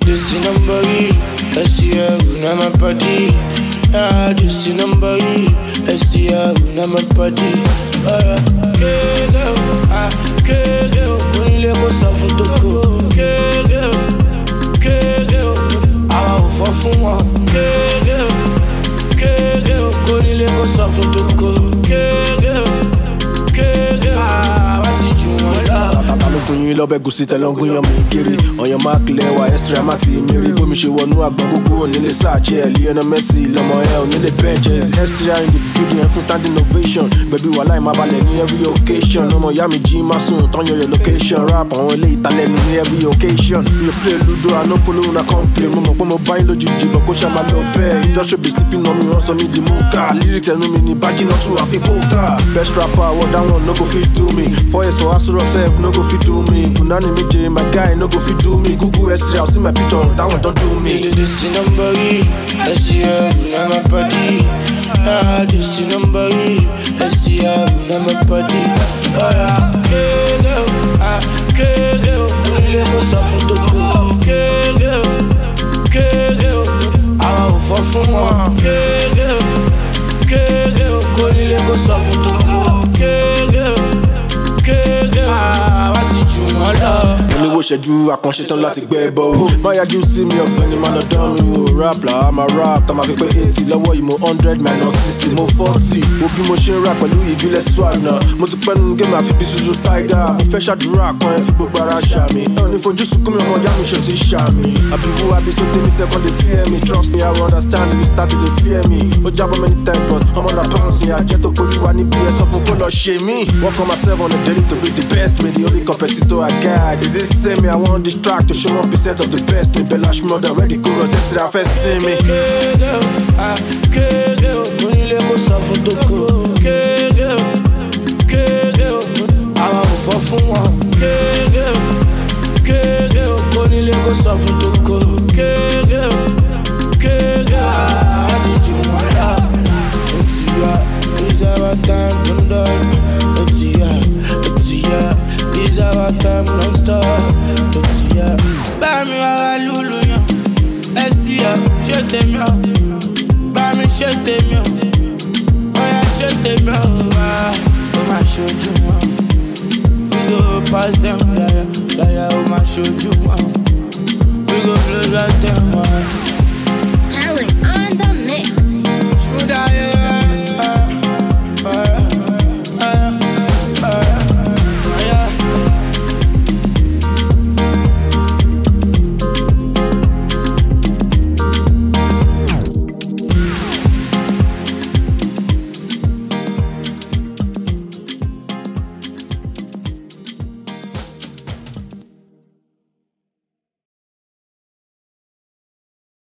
This the number E, STL, now my party. Ah, this the number E, STL, now my party. Girl, ah, girl, kunle ko sọ fún toko. Girl, àwa ò fọ́ fún wọn. Girl, kunle ko sọ fún toko. Girl, ah, wá sí jù wọ́n lọ. Ló fún yín lọ́bẹ̀ gùsì tẹ̀lọ́ngún yan mi kiri ọ̀yàn máa kílẹ̀ wá extra má ti mìírí bómi ṣe wọnú àgbọn gbogbo onílé sáàjì ẹ̀ Lionel Messi lọ́mọ ẹ̀ onílé benches extra in the building ẹ̀ fún standing ovation gbẹ̀bí wàhálà ìmọ̀ abalẹ̀ ní every occasion ọmọ ìyá mi jí má sùn tán yọ your location rap àwọn ilé ìtàlẹ́nu ní every occasion mi ò play ludo I no follow una complain mo mọ̀ pé mo bá yín lójijì bọ̀ kó ṣàmà lọ bẹ́ẹ̀ just should be sleeping on me wọ́n sọ mi di múkà lyrics ẹnu mi ní bájí náà tún àfi kókà best rapper award that one no go fit do me 4 years for Aso Rock sef no go fit do me Unani Meje, my guy, no go fit do me Google S3, I'll see my picture, that one don't do me This the number E, STL, now my party Ah, this the number E, STL, now my party Oh yeah, girl, ah, girl Kunle ko sọ fún toko Girl, àwa ò fọ́ fún wọn Girl, kunle ko sọ fún toko Ah, wá sí jù wọ́n lọ. Olówó ṣẹ́jú àkànṣe tán láti gbẹ́ bọ́ o. Má yájú sí mi ọ̀gbẹ́ni máa lọ dán mi o. Rap là á máa rap tá máa fi pé 80 lọ́wọ́ yìí mo 100 minus 60 mo 40. Wo bí mo ṣe ń rap pẹ̀lú ìbílẹ̀ swag náà. Mo ti pẹ́nu géèmù àfi bí Suzu Tiger. Mo fẹ́ ṣàdúrà kan ẹ fi gbogbo ara ṣàmì. Ẹ ò ní fojú sunkún mi ọmọ ìyá mi ṣe ti ṣàmì. Àbíwú àbísọ tèmi second dey fear me. Trust me I will understand if you start to dey fear me. Ó jábọ̀ many times but ọmọ náà pounds ni àjẹ́ tó kórìí wa níbi ẹ̀ sọ fún kó lọ ṣe mí. Work on myself on a daily to be the best me. The only competitor I got is this same me. I want this track to show 1% of the best me. Belash more than ready chorus. Yesterday I first see me. Girl, ah, girl, kunle ko sọ fún toko. Girl, àwa ò fọ́ fún wọn. Girl, kunle ko sọ fún toko. Ah, wá sí jù wọ́n lọ. Ó ti yá, it's our time to die. Ó ti yá. This our time non-stop. Bá mi wá lulu yan, STL, ṣé tèmi o. Bá mi ṣé tèmi o. Bóyá ṣé tèmi o. Ó máa ṣojú wọn. We go pass them, yàyà, ó máa ṣojú wọn. We go close right them.